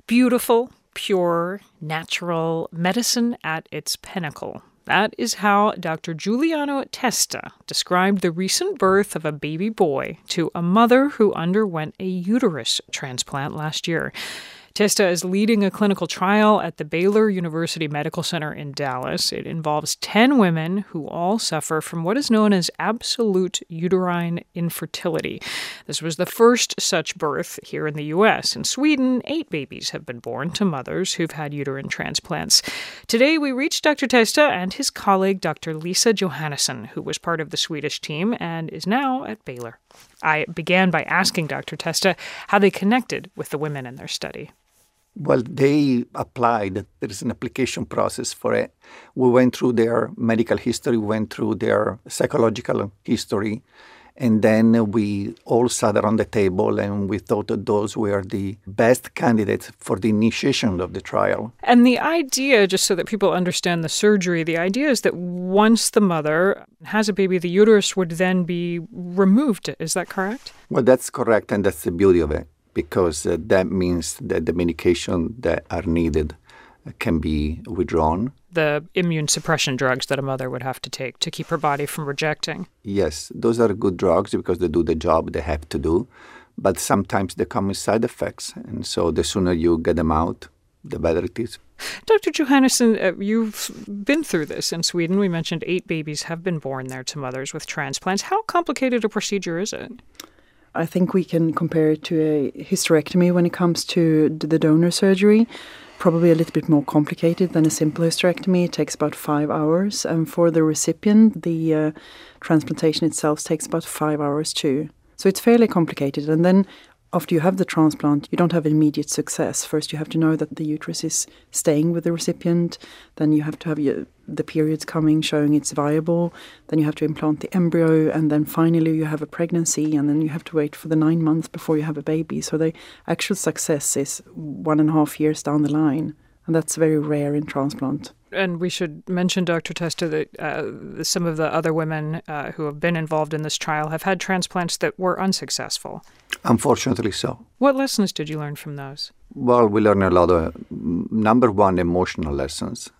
Beautiful, pure, natural medicine at its pinnacle. That is how Dr. Giuliano Testa described the recent birth of a baby boy to a mother who underwent a uterus transplant last year. Testa is leading a clinical trial at the Baylor University Medical Center in Dallas. It involves 10 women who all suffer from what is known as absolute uterine infertility. This was the first such birth here in the U.S. In Sweden, 8 babies have been born to mothers who've had uterine transplants. Today, we reached Dr. Testa and his colleague, Dr. Lisa Johannesson, who was part of the Swedish team and is now at Baylor. I began by asking Dr. Testa how they connected with the women in their study. Well, they applied. There is an application process for it. We went through their medical history, went through their psychological history, and then we all sat around the table and we thought that those were the best candidates for the initiation of the trial. And the idea, just so that people understand the surgery, the idea is that once the mother has a baby, the uterus would then be removed. Is that correct? Well, that's correct, and that's the beauty of it, because that means that the medication that are needed can be withdrawn. The immune suppression drugs that a mother would have to take to keep her body from rejecting. Yes, those are good drugs because they do the job they have to do, but sometimes they come with side effects, and so the sooner you get them out, the better it is. Dr. Johannesson, you've been through this in Sweden. We mentioned 8 babies have been born there to mothers with transplants. How complicated a procedure is it? I think we can compare it to a hysterectomy when it comes to the donor surgery. Probably a little bit more complicated than a simple hysterectomy. It takes about 5 hours. And for the recipient, the transplantation itself takes about 5 hours too. So it's fairly complicated. And then after you have the transplant, you don't have immediate success. First, you have to know that the uterus is staying with the recipient. Then you have to have the periods coming, showing it's viable. Then you have to implant the embryo. And then finally, you have a pregnancy. And then you have to wait for the 9 months before you have a baby. So the actual success is 1.5 years down the line. And that's very rare in transplant. And we should mention, Dr. Testa, that some of the other women who have been involved in this trial have had transplants that were unsuccessful. Unfortunately so. What lessons did you learn from those? Well, we learned a lot of, number one, emotional lessons.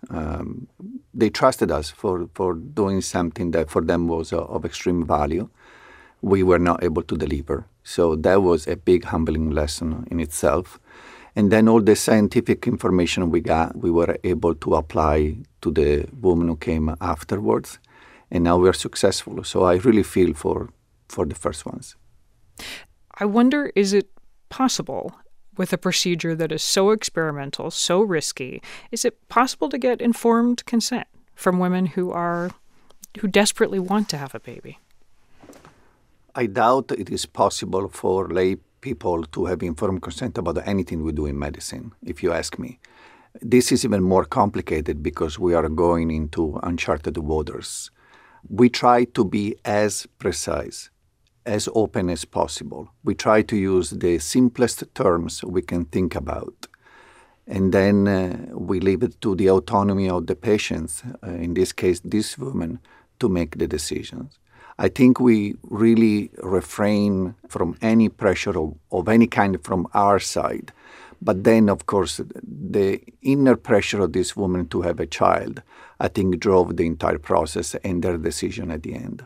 They trusted us for doing something that for them was of extreme value. We were not able to deliver. So that was a big humbling lesson in itself. And then all the scientific information we got, we were able to apply to the woman who came afterwards. And now we're successful. So I really feel for the first ones. I wonder, is it possible with a procedure that is so experimental, so risky, is it possible to get informed consent from women who desperately want to have a baby? I doubt it is possible for lay people to have informed consent about anything we do in medicine, if you ask me. This is even more complicated because we are going into uncharted waters. We try to be as precise, as open as possible. We try to use the simplest terms we can think about. And then we leave it to the autonomy of the patients, in this case, this woman, to make the decisions. I think we really refrain from any pressure of any kind from our side. But then, of course, the inner pressure of this woman to have a child, I think, drove the entire process and their decision at the end.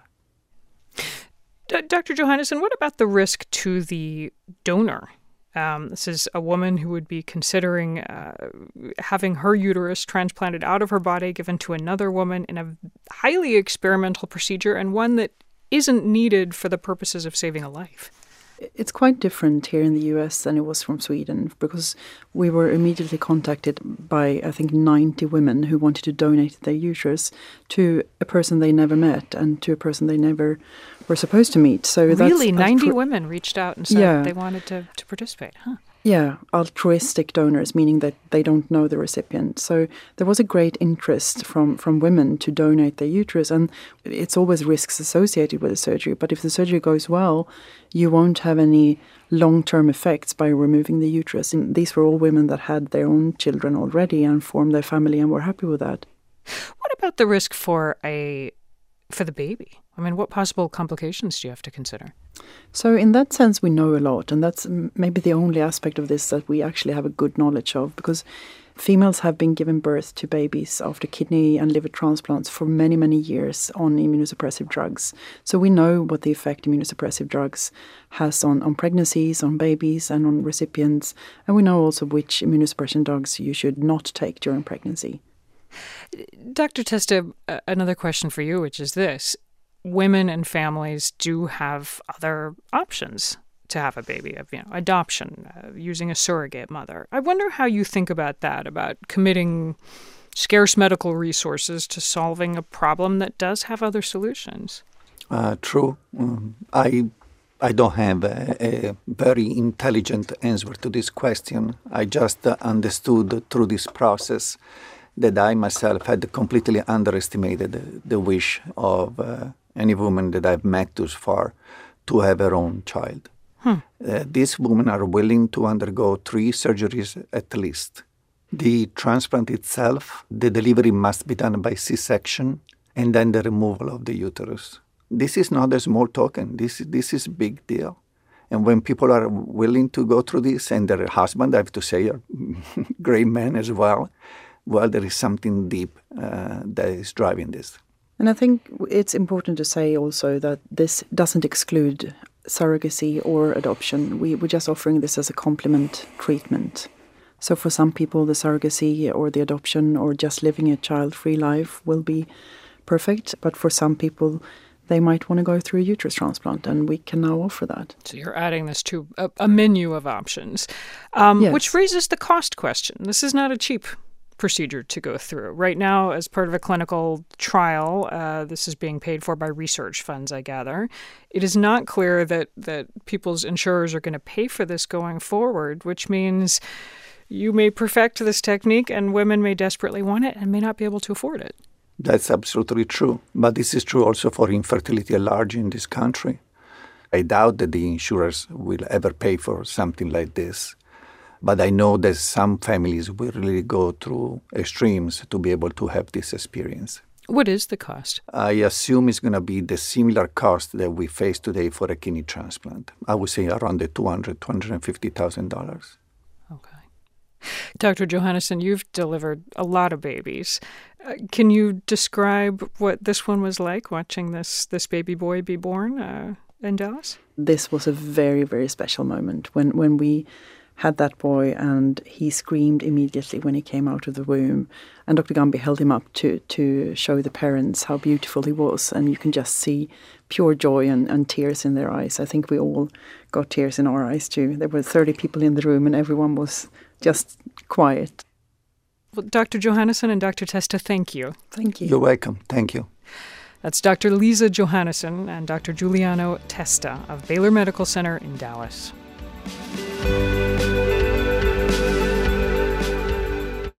Dr. Johannesson, what about the risk to the donor? This is a woman who would be considering having her uterus transplanted out of her body, given to another woman in a highly experimental procedure and one that isn't needed for the purposes of saving a life. It's quite different here in the US than it was from Sweden, because we were immediately contacted by, I think, 90 women who wanted to donate their uterus to a person they never met and to a person they never were supposed to meet. So really, 90 women reached out and said they wanted to participate, huh? Yeah, altruistic donors, meaning that they don't know the recipient. So there was a great interest from women to donate their uterus, and it's always risks associated with the surgery. But if the surgery goes well, you won't have any long-term effects by removing the uterus. And these were all women that had their own children already and formed their family and were happy with that. What about the risk for the baby? I mean, what possible complications do you have to consider? So in that sense, we know a lot, and that's maybe the only aspect of this that we actually have a good knowledge of, because females have been given birth to babies after kidney and liver transplants for many, many years on immunosuppressive drugs. So we know what the effect immunosuppressive drugs has on pregnancies, on babies, and on recipients, and we know also which immunosuppression drugs you should not take during pregnancy. Dr. Testa, another question for you, which is this. Women and families do have other options to have a baby, adoption, using a surrogate mother. I wonder how you think about that, about committing scarce medical resources to solving a problem that does have other solutions. True. I don't have a very intelligent answer to this question. I just understood through this process that I myself had completely underestimated the wish of any woman that I've met thus far to have her own child. These women are willing to undergo 3 surgeries at least. The transplant itself, the delivery must be done by C-section, and then the removal of the uterus. This is not a small token. This is a big deal. And when people are willing to go through this, and their husband, I have to say, are great men as well, there is something deep that is driving this. And I think it's important to say also that this doesn't exclude surrogacy or adoption. We're just offering this as a complement treatment. So for some people, the surrogacy or the adoption or just living a child-free life will be perfect. But for some people, they might want to go through a uterus transplant, and we can now offer that. So you're adding this to a menu of options, Yes. which raises the cost question. This is not a cheap procedure to go through. Right now, as part of a clinical trial, this is being paid for by research funds, I gather. It is not clear that people's insurers are going to pay for this going forward, which means you may perfect this technique and women may desperately want it and may not be able to afford it. That's absolutely true. But this is true also for infertility at large in this country. I doubt that the insurers will ever pay for something like this. But I know that some families will really go through extremes to be able to have this experience. What is the cost? I assume it's going to be the similar cost that we face today for a kidney transplant. I would say around the $250,000. Okay. Dr. Johannesson, you've delivered a lot of babies. Can you describe what this one was like, watching this baby boy be born in Dallas? This was a very, very special moment when we had that boy, and he screamed immediately when he came out of the womb. And Dr. Gambi held him up to show the parents how beautiful he was. And you can just see pure joy and tears in their eyes. I think we all got tears in our eyes too. There were 30 people in the room and everyone was just quiet. Well, Dr. Johannesson and Dr. Testa, thank you. Thank you. You're welcome. Thank you. That's Dr. Lisa Johannesson and Dr. Giuliano Testa of Baylor Medical Center in Dallas.